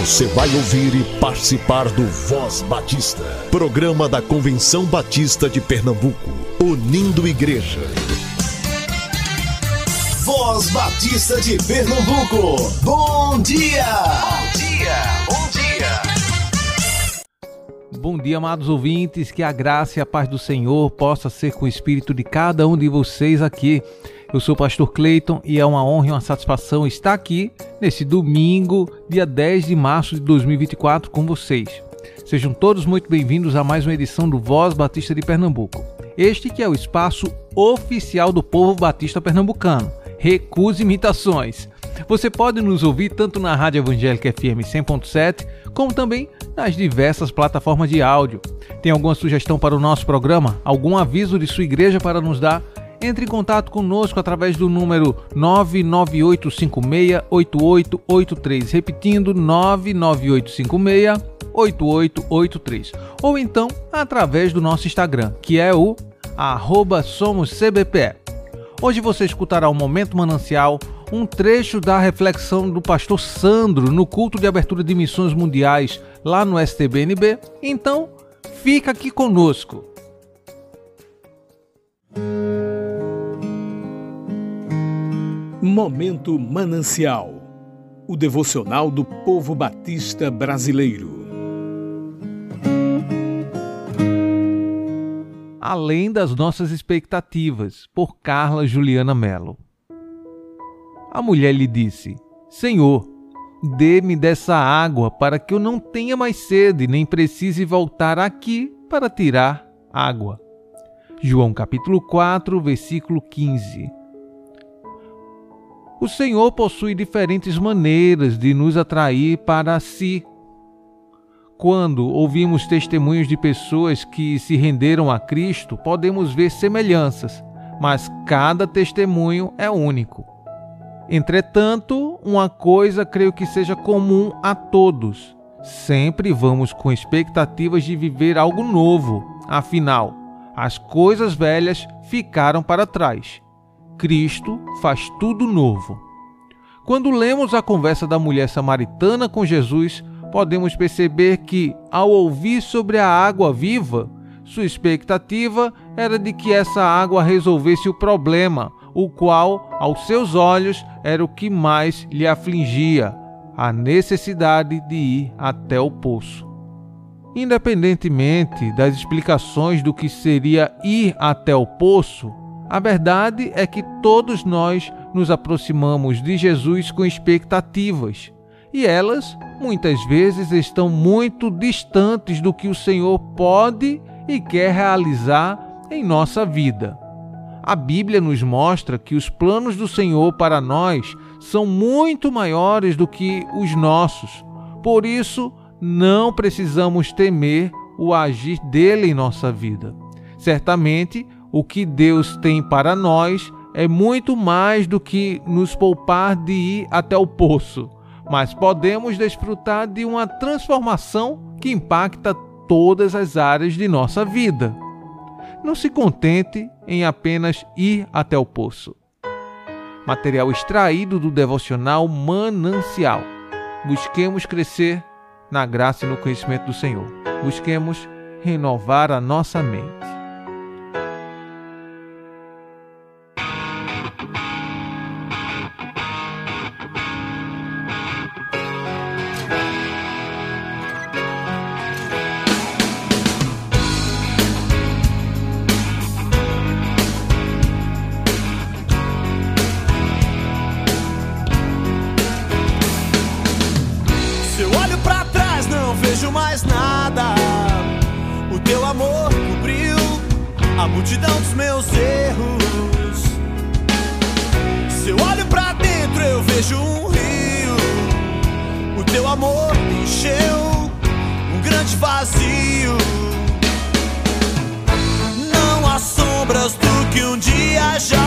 Você vai ouvir e participar do Voz Batista, programa da Convenção Batista de Pernambuco, unindo igreja. Voz Batista de Pernambuco, bom dia! Bom dia, bom dia! Bom dia, amados ouvintes, que a graça e a paz do Senhor possa ser com o espírito de cada um de vocês aqui. Eu sou o pastor Cleiton e é uma honra e uma satisfação estar aqui nesse domingo, dia 10 de março de 2024 com vocês. Sejam todos muito bem-vindos a mais uma edição do Voz Batista de Pernambuco. Este que é o espaço oficial do povo batista pernambucano. Recuse imitações. Você pode nos ouvir tanto na Rádio Evangélica FM 100.7, como também nas diversas plataformas de áudio. Tem alguma sugestão para o nosso programa? Algum aviso de sua igreja para nos dar? Entre em contato conosco através do número 998568883, repetindo 998568883, ou então através do nosso Instagram, que é o @somoscbpe. Hoje você escutará o Momento Manancial, um trecho da reflexão do pastor Sandro no culto de abertura de missões mundiais lá no STBNB. Então, fica aqui conosco. Momento Manancial, o devocional do povo batista brasileiro. Além das nossas expectativas, por Carla Juliana Mello. A mulher lhe disse: Senhor, dê-me dessa água para que eu não tenha mais sede, nem precise voltar aqui para tirar água. João capítulo 4, versículo 15. O Senhor possui diferentes maneiras de nos atrair para si. Quando ouvimos testemunhos de pessoas que se renderam a Cristo, podemos ver semelhanças, mas cada testemunho é único. Entretanto, uma coisa creio que seja comum a todos. Sempre vamos com expectativas de viver algo novo. Afinal, as coisas velhas ficaram para trás. Cristo faz tudo novo. Quando lemos a conversa da mulher samaritana com Jesus, podemos perceber que, ao ouvir sobre a água viva, sua expectativa era de que essa água resolvesse o problema, o qual, aos seus olhos, era o que mais lhe afligia, a necessidade de ir até o poço. Independentemente das explicações do que seria ir até o poço, a verdade é que todos nós nos aproximamos de Jesus com expectativas, e elas, muitas vezes, estão muito distantes do que o Senhor pode e quer realizar em nossa vida. A Bíblia nos mostra que os planos do Senhor para nós são muito maiores do que os nossos. Por isso, não precisamos temer o agir dele em nossa vida. Certamente, o que Deus tem para nós é muito mais do que nos poupar de ir até o poço, mas podemos desfrutar de uma transformação que impacta todas as áreas de nossa vida. Não se contente em apenas ir até o poço. Material extraído do devocional Manancial. Busquemos crescer na graça e no conhecimento do Senhor. Busquemos renovar a nossa mente. Mais nada, o teu amor cobriu a multidão dos meus erros. Se eu olho pra dentro eu vejo um rio, o teu amor encheu um grande vazio. Não há sombras do que um dia já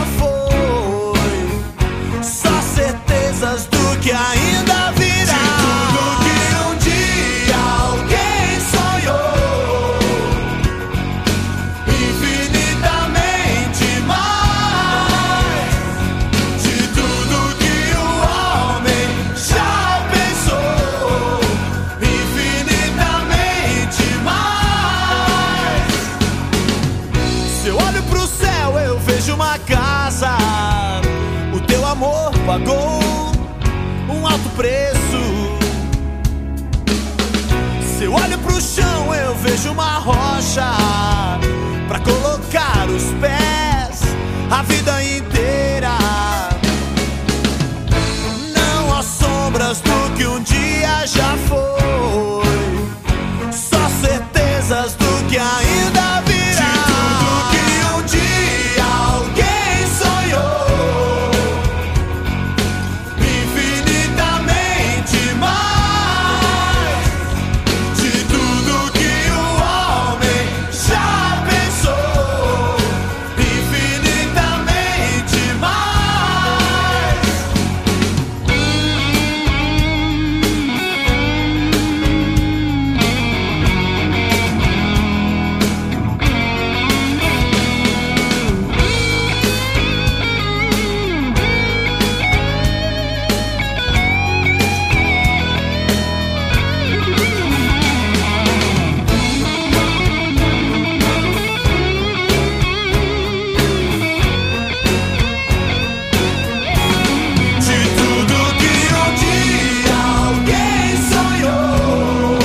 foi, só certezas do que ainda virá. alto preço. Se eu olho pro chão, eu vejo uma rocha pra colocar os pés a vida inteira. Não há sombras do que um dia já foi, só certezas do que ainda virá. De tudo que um dia alguém sonhou, infinitamente mais. De tudo que o homem já pensou, infinitamente mais. De tudo que um dia alguém sonhou,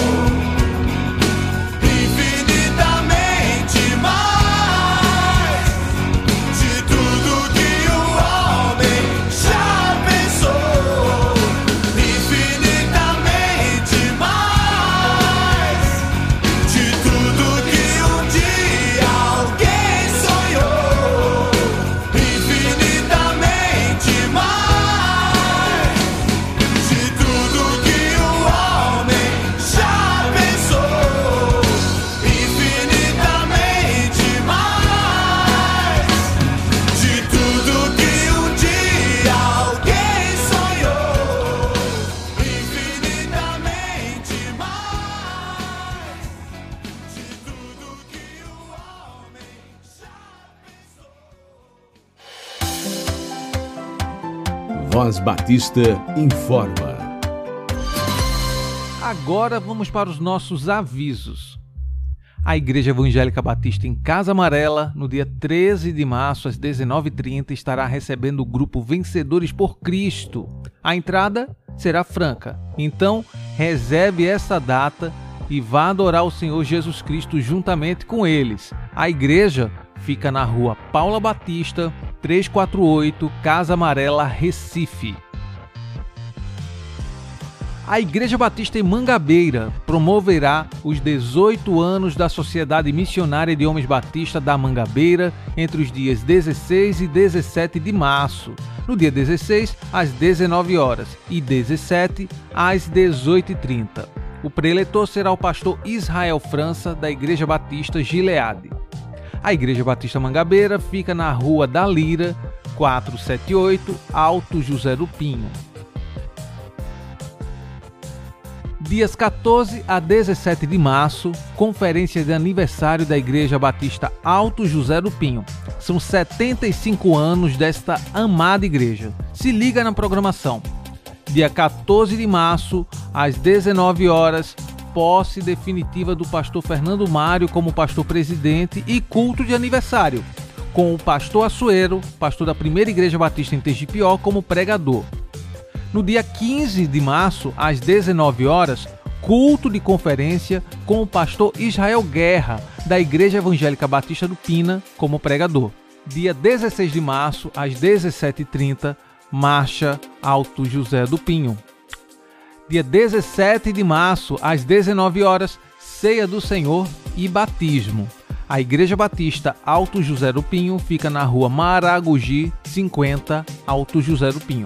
infinitamente mais. De tudo que o homem já pensou, infinitamente mais. De tudo que um dia alguém sonhou, infinitamente mais. De tudo que o homem já pensou, infinitamente mais. De tudo que um dia alguém sonhou, infinitamente mais. De tudo que o homem já pensou. Voz Batista informa. Agora vamos para os nossos avisos. A Igreja Evangélica Batista em Casa Amarela, no dia 13 de março, às 19h30, estará recebendo o grupo Vencedores por Cristo. A entrada será franca, então reserve essa data e vá adorar o Senhor Jesus Cristo juntamente com eles. A igreja fica na rua Paula Batista, 348, Casa Amarela, Recife. A Igreja Batista em Mangabeira promoverá os 18 anos da Sociedade Missionária de Homens Batista da Mangabeira entre os dias 16 e 17 de março. No dia 16, às 19 horas e 17, às 18h30. O preletor será o pastor Israel França, da Igreja Batista Gileade. A Igreja Batista Mangabeira fica na Rua da Lira, 478, Alto José do Pinho. Dias 14 a 17 de março, conferência de aniversário da Igreja Batista Alto José do Pinho. São 75 anos desta amada igreja. Se liga na programação. Dia 14 de março, às 19 horas, posse definitiva do pastor Fernando Mário como pastor presidente e culto de aniversário, com o pastor Assuero, pastor da Primeira Igreja Batista em Tegipió, como pregador. No dia 15 de março, às 19 horas, culto de conferência com o pastor Israel Guerra, da Igreja Evangélica Batista do Pina, como pregador. Dia 16 de março, às 17h30, Marcha Alto José do Pinho. Dia 17 de março, às 19 horas, Ceia do Senhor e Batismo. A Igreja Batista Alto José do Pinho fica na rua Maragogi, 50, Alto José do Pinho.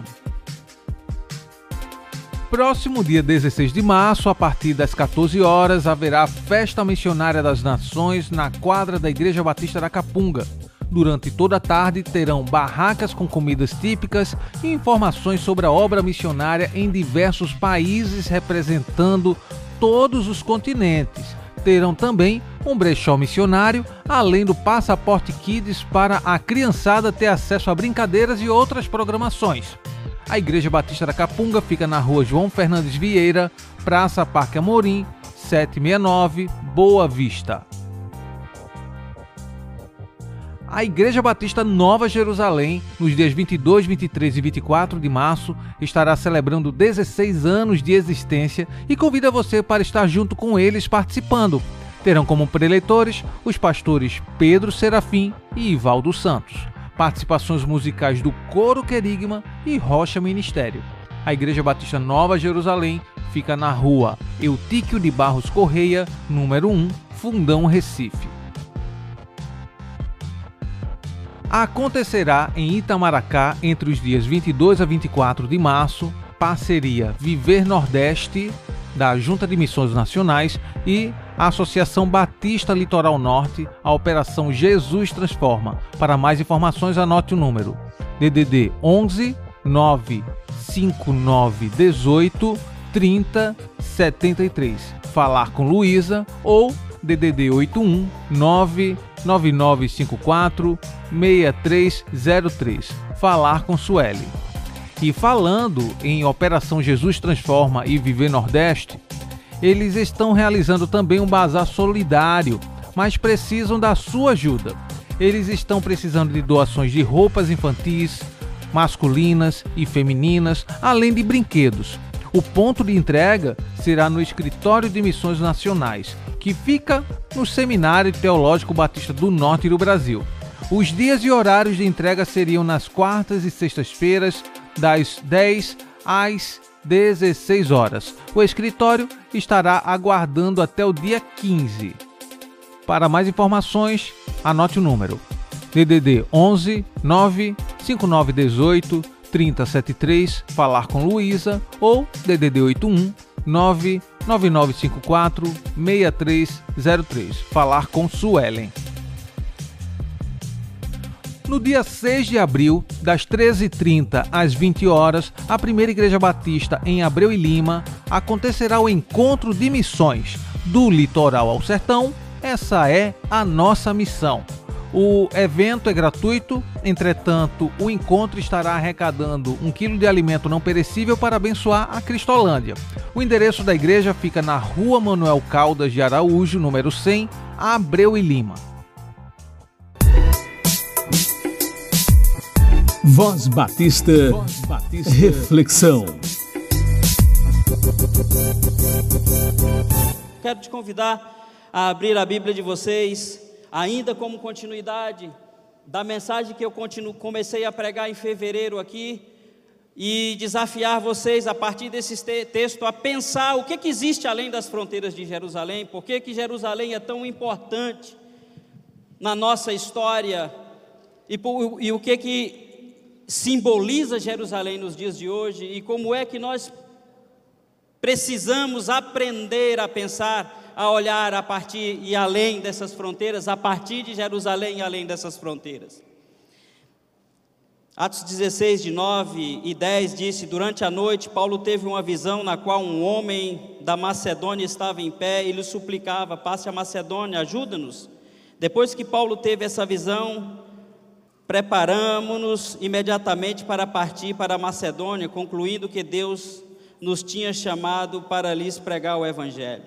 Próximo dia 16 de março, a partir das 14 horas, haverá a Festa Missionária das Nações na quadra da Igreja Batista da Capunga. Durante toda a tarde terão barracas com comidas típicas e informações sobre a obra missionária em diversos países representando todos os continentes. Terão também um brechó missionário, além do passaporte Kids para a criançada ter acesso a brincadeiras e outras programações. A Igreja Batista da Capunga fica na rua João Fernandes Vieira, Praça Parque Amorim, 769, Boa Vista. A Igreja Batista Nova Jerusalém, nos dias 22, 23 e 24 de março, estará celebrando 16 anos de existência e convida você para estar junto com eles participando. Terão como preletores os pastores Pedro Serafim e Ivaldo Santos. Participações musicais do Coro Querigma e Rocha Ministério. A Igreja Batista Nova Jerusalém fica na rua Eutíquio de Barros Correia, número 1, Fundão, Recife. Acontecerá em Itamaracá entre os dias 22 a 24 de março, parceria Viver Nordeste, da Junta de Missões Nacionais, e a Associação Batista Litoral Norte, a Operação Jesus Transforma. Para mais informações, anote o número: DDD 11 959 18 30 73. Falar com Luísa, ou DDD 81 99954 6303. Falar com Sueli. E falando em Operação Jesus Transforma e Viver Nordeste, eles estão realizando também um bazar solidário, mas precisam da sua ajuda. Eles estão precisando de doações de roupas infantis, masculinas e femininas, além de brinquedos. O ponto de entrega será no Escritório de Missões Nacionais, que fica no Seminário Teológico Batista do Norte do Brasil. Os dias e horários de entrega seriam nas quartas e sextas-feiras, das 10 às 16 horas. O escritório estará aguardando até o dia 15. Para mais informações, anote o número: DDD 11 95918 3073, falar com Luísa, ou DDD 81 99954 6303, falar com Suelen. No dia 6 de abril, das 13h30 às 20 horas, a Primeira Igreja Batista em Abreu e Lima, acontecerá o Encontro de Missões. Do litoral ao sertão, essa é a nossa missão. O evento é gratuito, entretanto, o encontro estará arrecadando 1 quilo de alimento não perecível para abençoar a Cristolândia. O endereço da igreja fica na Rua Manuel Caldas de Araújo, número 100, Abreu e Lima. Voz Batista, Reflexão. Quero te convidar a abrir a Bíblia de vocês, ainda como continuidade da mensagem que eu comecei a pregar em fevereiro aqui, e desafiar vocês a partir desse texto a pensar o que existe além das fronteiras de Jerusalém, por que Jerusalém é tão importante na nossa história, e o que simboliza Jerusalém nos dias de hoje, e como é que nós precisamos aprender a pensar, a olhar a partir e além dessas fronteiras, a partir de Jerusalém e além dessas fronteiras. Atos 16, de 9 e 10 disse: durante a noite Paulo teve uma visão na qual um homem da Macedônia estava em pé e lhe suplicava: passe a Macedônia, ajuda-nos. Depois que Paulo teve essa visão, preparamos-nos imediatamente para partir para a Macedônia, concluindo que Deus nos tinha chamado para lhes pregar o Evangelho.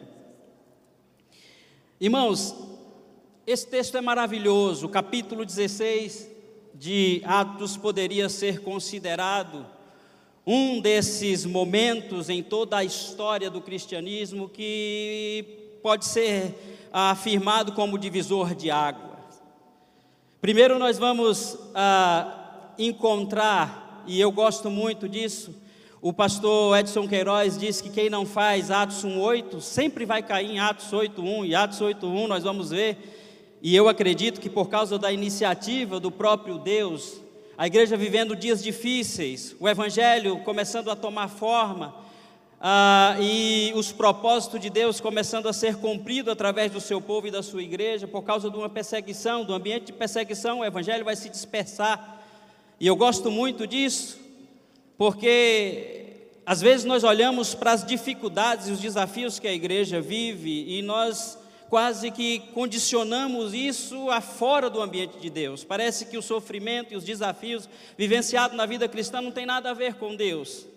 Irmãos, esse texto é maravilhoso. O capítulo 16 de Atos poderia ser considerado um desses momentos em toda a história do cristianismo que pode ser afirmado como divisor de águas. Primeiro nós vamos encontrar, e eu gosto muito disso, o pastor Edson Queiroz diz que quem não faz Atos 1:8 sempre vai cair em Atos 8:1, e Atos 8:1 nós vamos ver, e eu acredito que por causa da iniciativa do próprio Deus, a igreja vivendo dias difíceis, o Evangelho começando a tomar forma, e os propósitos de Deus começando a ser cumprido através do seu povo e da sua igreja, por causa de uma perseguição, do ambiente de perseguição, o Evangelho vai se dispersar, e eu gosto muito disso, porque às vezes nós olhamos para as dificuldades e os desafios que a igreja vive, e nós quase que condicionamos isso a fora do ambiente de Deus. Parece que o sofrimento e os desafios vivenciados na vida cristã não tem nada a ver com Deus.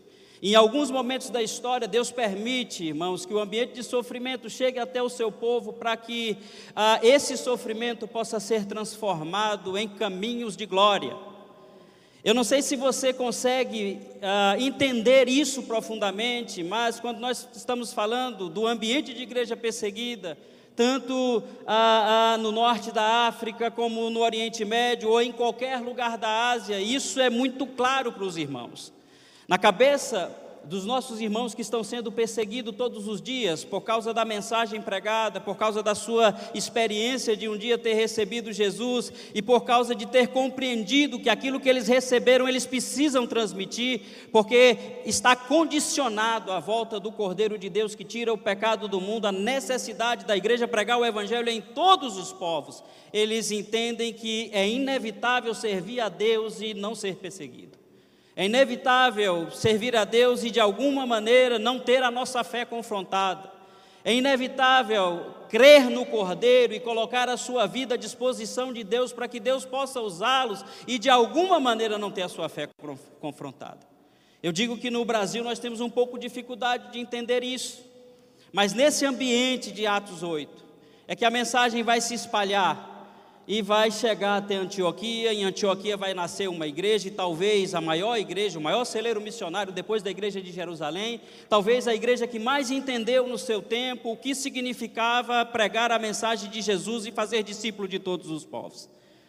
Em alguns momentos da história, Deus permite, irmãos, que o ambiente de sofrimento chegue até o seu povo para que esse sofrimento possa ser transformado em caminhos de glória. Eu não sei se você consegue entender isso profundamente, mas quando nós estamos falando do ambiente de igreja perseguida, tanto no norte da África como no Oriente Médio ou em qualquer lugar da Ásia, isso é muito claro para os irmãos. Na cabeça dos nossos irmãos que estão sendo perseguidos todos os dias, por causa da mensagem pregada, por causa da sua experiência de um dia ter recebido Jesus, e por causa de ter compreendido que aquilo que eles receberam, eles precisam transmitir, porque está condicionado à volta do Cordeiro de Deus que tira o pecado do mundo, a necessidade da igreja pregar o Evangelho em todos os povos. Eles entendem que é inevitável servir a Deus e não ser perseguido. É inevitável servir a Deus e de alguma maneira não ter a nossa fé confrontada. É inevitável crer no Cordeiro e colocar a sua vida à disposição de Deus para que Deus possa usá-los e de alguma maneira não ter a sua fé confrontada. Eu digo que no Brasil nós temos um pouco de dificuldade de entender isso, mas nesse ambiente de Atos 8 é que a mensagem vai se espalhar e vai chegar até Antioquia. Em Antioquia vai nascer uma igreja, e talvez a maior igreja, o maior celeiro missionário depois da igreja de Jerusalém, talvez a igreja que mais entendeu no seu tempo o que significava pregar a mensagem de Jesus e fazer discípulo de todos os povos.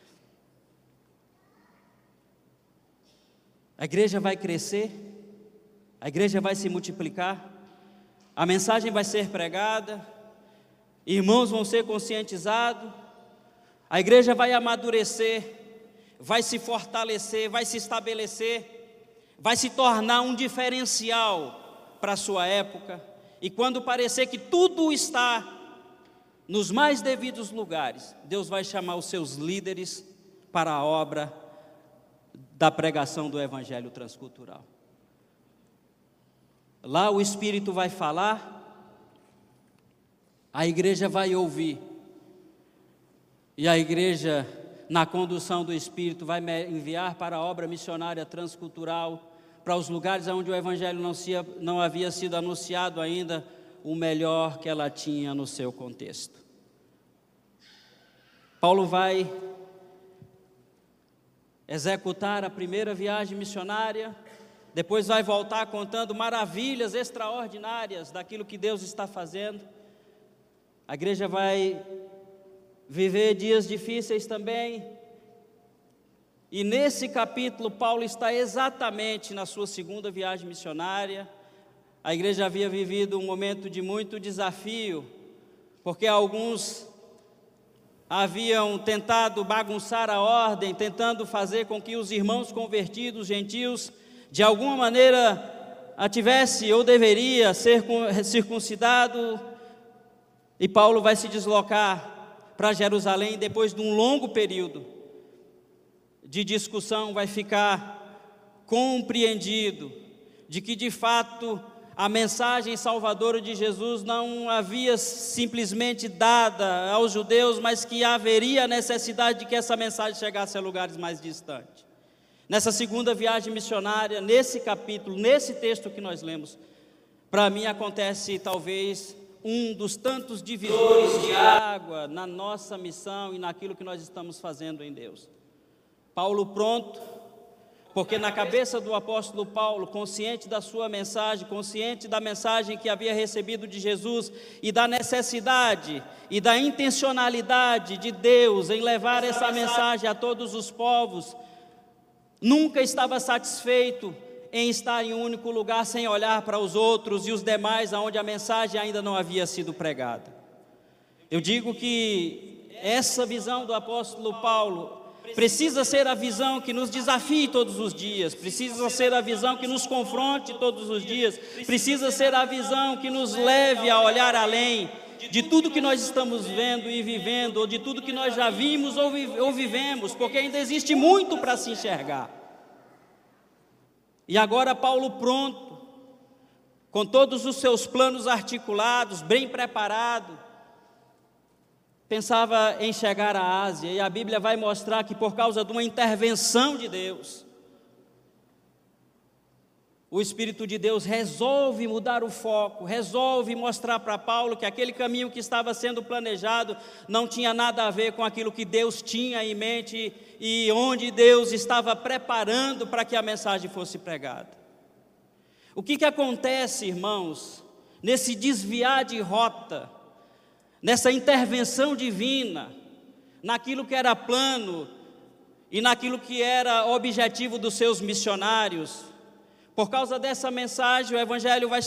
A igreja vai crescer, a igreja vai se multiplicar, a mensagem vai ser pregada, irmãos vão ser conscientizados, a igreja vai amadurecer, vai se fortalecer, vai se estabelecer, vai se tornar um diferencial para a sua época. E quando parecer que tudo está nos mais devidos lugares, Deus vai chamar os seus líderes para a obra da pregação do Evangelho transcultural. Lá o Espírito vai falar, a igreja vai ouvir. E a igreja, na condução do Espírito, vai enviar para a obra missionária transcultural, para os lugares onde o Evangelho não havia sido anunciado ainda, o melhor que ela tinha no seu contexto. Paulo vai executar a primeira viagem missionária, depois vai voltar contando maravilhas extraordinárias daquilo que Deus está fazendo. A igreja vai viver dias difíceis também, e nesse capítulo Paulo está exatamente na sua segunda viagem missionária. A igreja havia vivido um momento de muito desafio, porque alguns haviam tentado bagunçar a ordem, tentando fazer com que os irmãos convertidos, gentios, de alguma maneira tivesse ou deveria ser circuncidado, e Paulo vai se deslocar para Jerusalém. Depois de um longo período de discussão, vai ficar compreendido de que de fato a mensagem salvadora de Jesus não havia simplesmente dada aos judeus, mas que haveria necessidade de que essa mensagem chegasse a lugares mais distantes. Nessa segunda viagem missionária, nesse capítulo, nesse texto que nós lemos, para mim acontece talvez um dos tantos divisores de água na nossa missão e naquilo que nós estamos fazendo em Deus. Paulo pronto, porque na cabeça do apóstolo Paulo, consciente da sua mensagem, consciente da mensagem que havia recebido de Jesus e da necessidade e da intencionalidade de Deus em levar essa mensagem a todos os povos, nunca estava satisfeito em estar em um único lugar sem olhar para os outros e os demais aonde a mensagem ainda não havia sido pregada. Eu digo que essa visão do apóstolo Paulo precisa ser a visão que nos desafie todos os dias, precisa ser a visão que nos confronte todos os dias, precisa ser a visão que nos leve a olhar além de tudo que nós estamos vendo e vivendo, ou de tudo que nós já vimos ou vivemos, porque ainda existe muito para se enxergar. E agora Paulo pronto, com todos os seus planos articulados, bem preparado, pensava em chegar à Ásia, e a Bíblia vai mostrar que por causa de uma intervenção de Deus, o Espírito de Deus resolve mudar o foco, resolve mostrar para Paulo que aquele caminho que estava sendo planejado não tinha nada a ver com aquilo que Deus tinha em mente e onde Deus estava preparando para que a mensagem fosse pregada. O que acontece, irmãos, nesse desviar de rota, nessa intervenção divina, naquilo que era plano e naquilo que era objetivo dos seus missionários? Por causa dessa mensagem, o Evangelho vai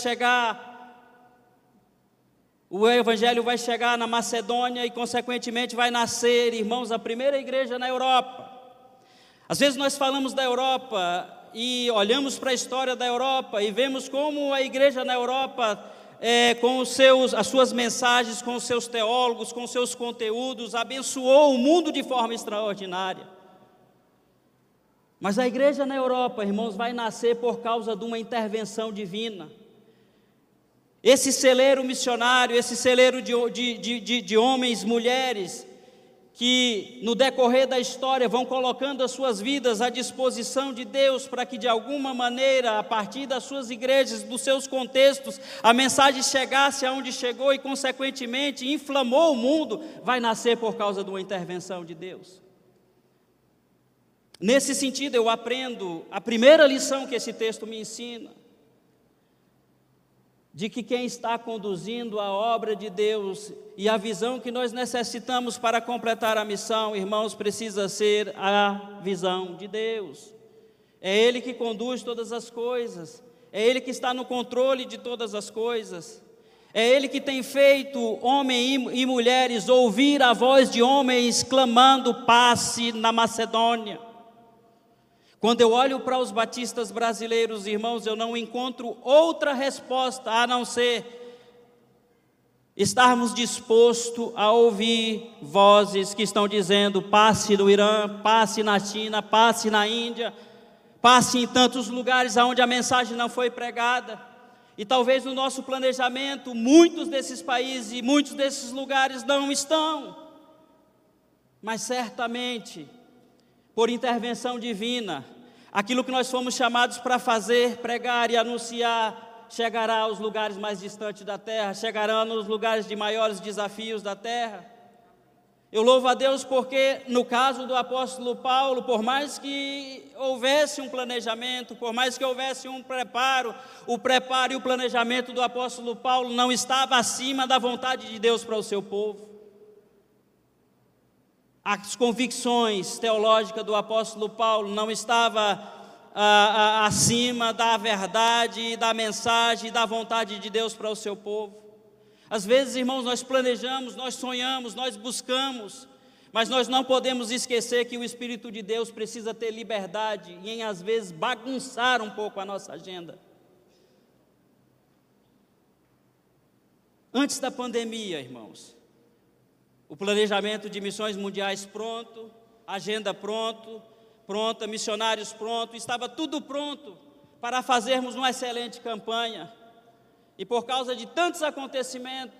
chegar na Macedônia e, consequentemente, vai nascer, irmãos, a primeira igreja na Europa. Às vezes nós falamos da Europa e olhamos para a história da Europa e vemos como a igreja na Europa, com as suas mensagens, com os seus teólogos, com os seus conteúdos, abençoou o mundo de forma extraordinária. Mas a igreja na Europa, irmãos, vai nascer por causa de uma intervenção divina. Esse celeiro missionário, esse celeiro de homens, mulheres, que no decorrer da história vão colocando as suas vidas à disposição de Deus, para que de alguma maneira, a partir das suas igrejas, dos seus contextos, a mensagem chegasse aonde chegou e, consequentemente, inflamou o mundo, vai nascer por causa de uma intervenção de Deus. Nesse sentido, eu aprendo a primeira lição que esse texto me ensina, de que quem está conduzindo a obra de Deus e a visão que nós necessitamos para completar a missão, irmãos, precisa ser a visão de Deus. É Ele que conduz todas as coisas, é Ele que está no controle de todas as coisas, é Ele que tem feito homens e mulheres ouvir a voz de homens clamando passe na Macedônia. Quando eu olho para os batistas brasileiros, irmãos, eu não encontro outra resposta a não ser estarmos dispostos a ouvir vozes que estão dizendo passe no Irã, passe na China, passe na Índia, passe em tantos lugares onde a mensagem não foi pregada. E talvez no nosso planejamento, muitos desses países e muitos desses lugares não estão, mas certamente, por intervenção divina, aquilo que nós fomos chamados para fazer, pregar e anunciar, chegará aos lugares mais distantes da terra, chegará nos lugares de maiores desafios da terra. Eu louvo a Deus porque, no caso do apóstolo Paulo, por mais que houvesse um planejamento, por mais que houvesse um preparo, o preparo e o planejamento do apóstolo Paulo não estava acima da vontade de Deus para o seu povo. As convicções teológicas do apóstolo Paulo não estavam acima da verdade, da mensagem, da vontade de Deus para o seu povo. Às vezes, irmãos, nós planejamos, nós sonhamos, nós buscamos, mas nós não podemos esquecer que o Espírito de Deus precisa ter liberdade em, às vezes, bagunçar um pouco a nossa agenda. Antes da pandemia, irmãos, o planejamento de missões mundiais pronto, agenda pronta, missionários pronto, estava tudo pronto para fazermos uma excelente campanha. E por causa de tantos acontecimentos,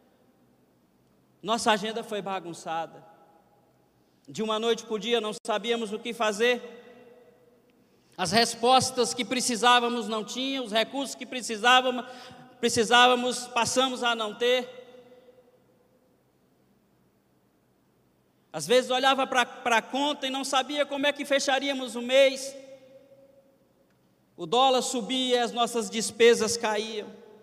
nossa agenda foi bagunçada. De uma noite para o dia não sabíamos o que fazer, as respostas que precisávamos não tínhamos, os recursos que precisávamos passamos a não ter. Às vezes olhava para a conta e não sabia como é que fecharíamos o mês. O dólar subia e as nossas despesas caíam.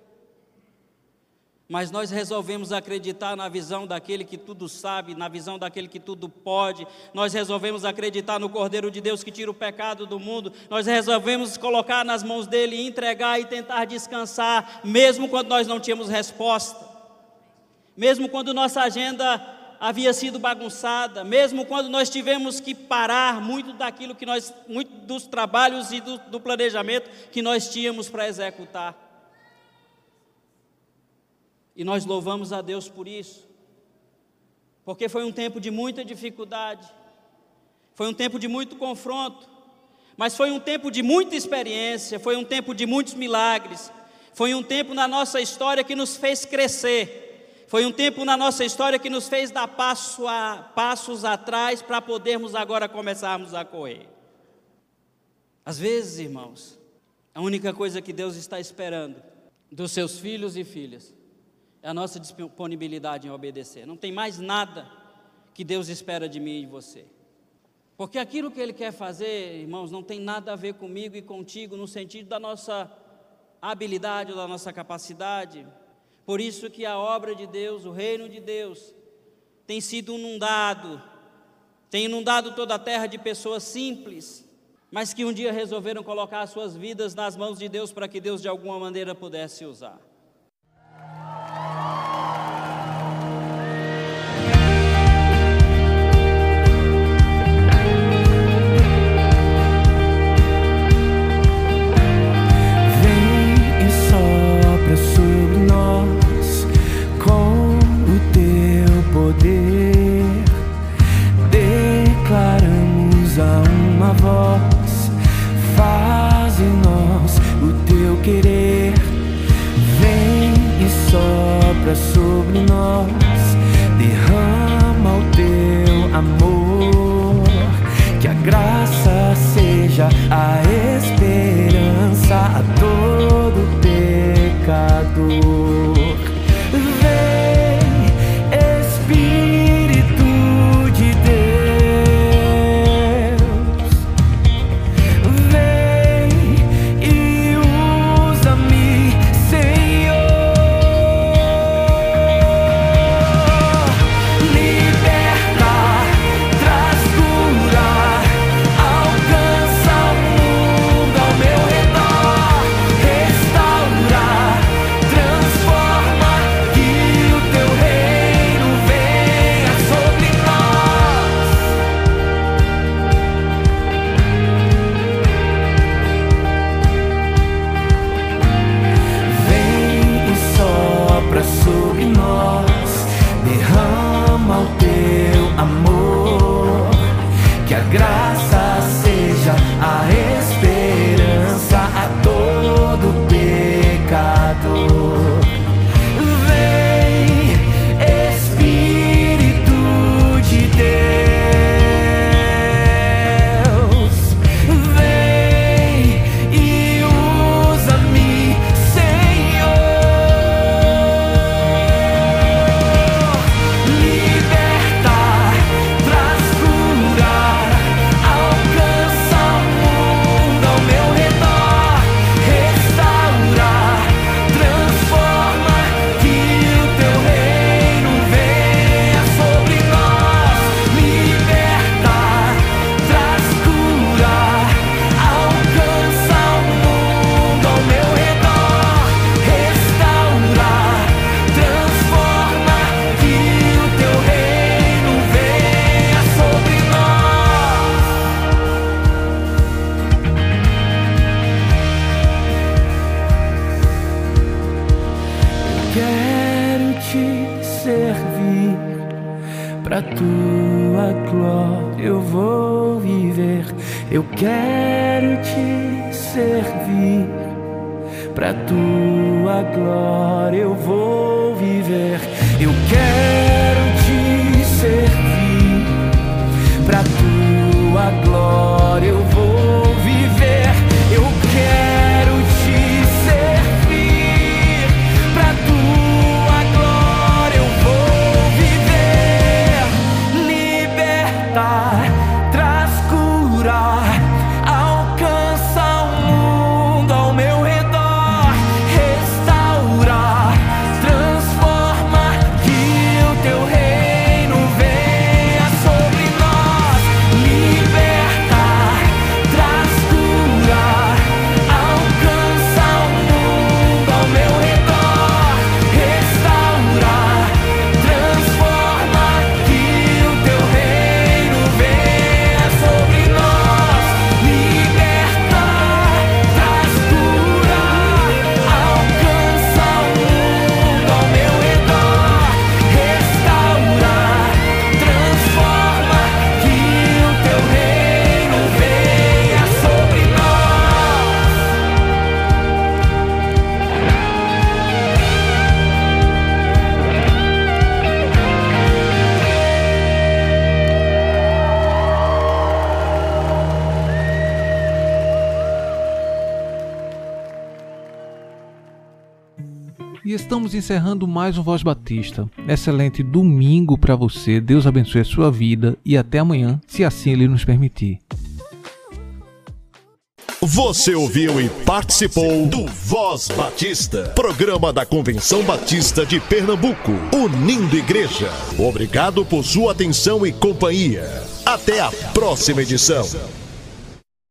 Mas nós resolvemos acreditar na visão daquele que tudo sabe, na visão daquele que tudo pode. Nós resolvemos acreditar no Cordeiro de Deus que tira o pecado do mundo. Nós resolvemos colocar nas mãos dele, entregar e tentar descansar, mesmo quando nós não tínhamos resposta. Mesmo quando nossa agenda havia sido bagunçada, mesmo quando nós tivemos que parar muito dos trabalhos e do planejamento que nós tínhamos para executar. E nós louvamos a Deus por isso, porque foi um tempo de muita dificuldade, foi um tempo de muito confronto, mas foi um tempo de muita experiência, foi um tempo de muitos milagres, foi um tempo na nossa história que nos fez crescer. Foi um tempo na nossa história que nos fez dar passos atrás para podermos agora começarmos a correr. Às vezes, irmãos, A única coisa que Deus está esperando dos seus filhos e filhas é a nossa disponibilidade em obedecer. Não tem mais nada que Deus espera de mim e de você. Porque aquilo que Ele quer fazer, irmãos, não tem nada a ver comigo e contigo no sentido da nossa habilidade ou da nossa capacidade. Por isso que a obra de Deus, o reino de Deus, tem sido tem inundado toda a terra de pessoas simples, mas que um dia resolveram colocar as suas vidas nas mãos de Deus para que Deus de alguma maneira pudesse usar. Sobre nós, derrama o teu amor, que a graça seja a esperança a todo pecador. Vem, Espírito de Deus, vem e usa-me, Senhor. Sobre nós, derrama o teu amor, que a graça seja a esperança a todo pecador. Vem, Espírito de Deus, vem e usa-me, Senhor. Pra tua glória eu vou viver. Eu quero te servir. Pra tua glória eu vou viver. Eu quero te servir. Pra tua glória eu vou viver. Eu quero te servir. Pra tua glória eu vou viver. Libertar, traz cura, alcança o mundo ao meu redor. Restaurar, estamos encerrando mais um Voz Batista. Excelente domingo para você, Deus abençoe a sua vida e até amanhã, se assim Ele nos permitir. Você ouviu e participou do Voz Batista, programa da Convenção Batista de Pernambuco, unindo igreja. Obrigado por sua atenção e companhia. Até a próxima edição.